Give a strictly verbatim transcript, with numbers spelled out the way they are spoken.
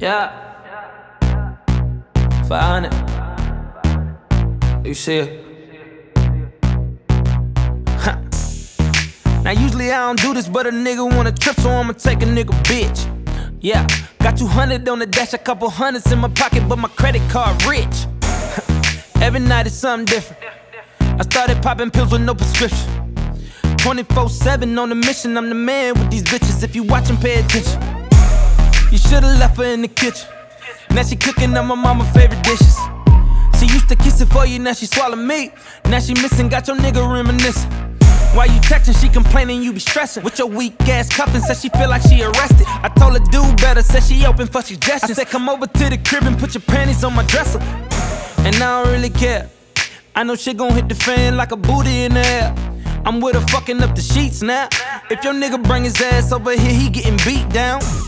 Yeah. five hundred. You see it? Huh. Now usually I don't do this, but a nigga wanna trip, so I'ma take a nigga bitch. Yeah, got two hundred on the dash, a couple hundreds in my pocket, but my credit card rich. Every night is something different. I started popping pills with no prescription. twenty-four seven on the mission, I'm the man with these bitches. If you watchin', pay attention. You should've left her in the kitchen. Now she cooking up my mama's favorite dishes. She used to kiss it for you, now she swallow me. Now she missing, got your nigga reminiscing. While you texting, she complaining you be stressing. With your weak ass cuffin', said she feel like she arrested. I told her do better, said she open for suggestions. I said come over to the crib and put your panties on my dresser. And I don't really care. I know shit gon' hit the fan like a booty in the air. I'm with her fucking up the sheets now. If your nigga bring his ass over here, he getting beat down.